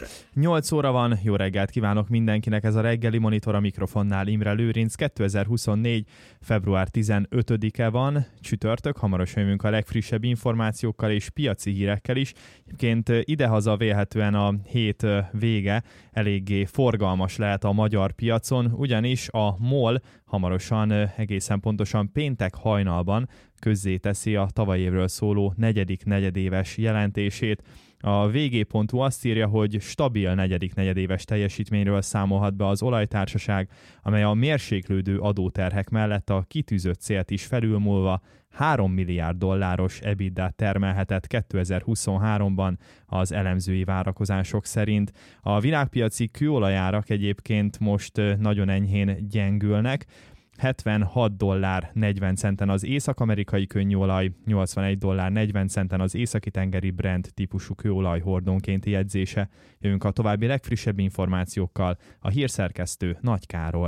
monitor. 8 óra van, jó reggelt kívánok mindenkinek, ez a reggeli monitor, a mikrofonnál Imre Lőrinc. 2024. február 15-e van, csütörtök, hamarosan jövünk a legfrissebb információkkal és piaci hírekkel is. Egyébként idehaza vélhetően a hét vége eléggé forgalmas lehet a magyar piacon, ugyanis a MOL hamarosan, egészen pontosan péntek hajnalban közzéteszi a tavaly évről szóló negyedik negyedéves jelentését. A vg.hu azt írja, hogy stabil negyedik negyedéves teljesítményről számolhat be az olajtársaság, amely a mérséklődő adóterhek mellett a kitűzött célt is felülmúlva 3 milliárd dolláros EBITDA-t termelhetett 2023-ban az elemzői várakozások szerint. A világpiaci kőolajárak egyébként most nagyon enyhén gyengülnek, $76.40 az észak-amerikai könnyűolaj, $81.40 az északi-tengeri Brent típusú kőolaj hordónkénti jegyzése. Jövünk a további legfrissebb információkkal, a hírszerkesztő Nagy Károly.